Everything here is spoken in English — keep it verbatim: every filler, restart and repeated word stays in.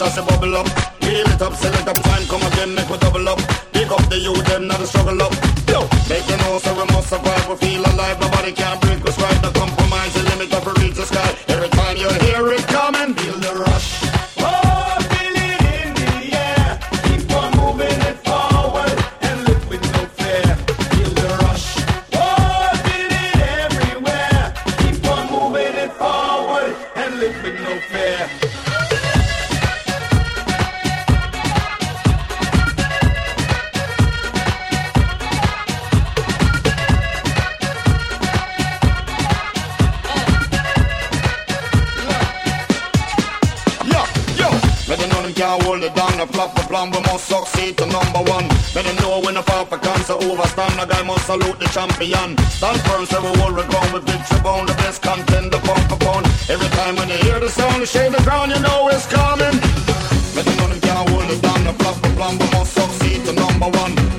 I say bubble up. Wheel it up, sell it up, time come again, make we double up. Pick up the youth, them not a struggle up. Yo, make you know so we must survive, we feel alive. Nobody can break us right, no compromise. The limit of reach the sky. Every time you hear it coming, feel the rush. Oh, feel it in the air. Keep on moving it forward and live with no fear. Feel the rush. Oh, feel it everywhere. Keep on moving it forward and live with no fear. Can't hold it down, the flop, the plan, we must succeed to number one. Let them know when the Papa comes to overstand, the guy must salute the champion. Stand firm, so we hold the ground with victory bound, the best contender, pump upon. Every time when you hear the sound, you shake the ground, you know it's coming. Let them know them can't hold it down, the flop, the plan, we must succeed to number one.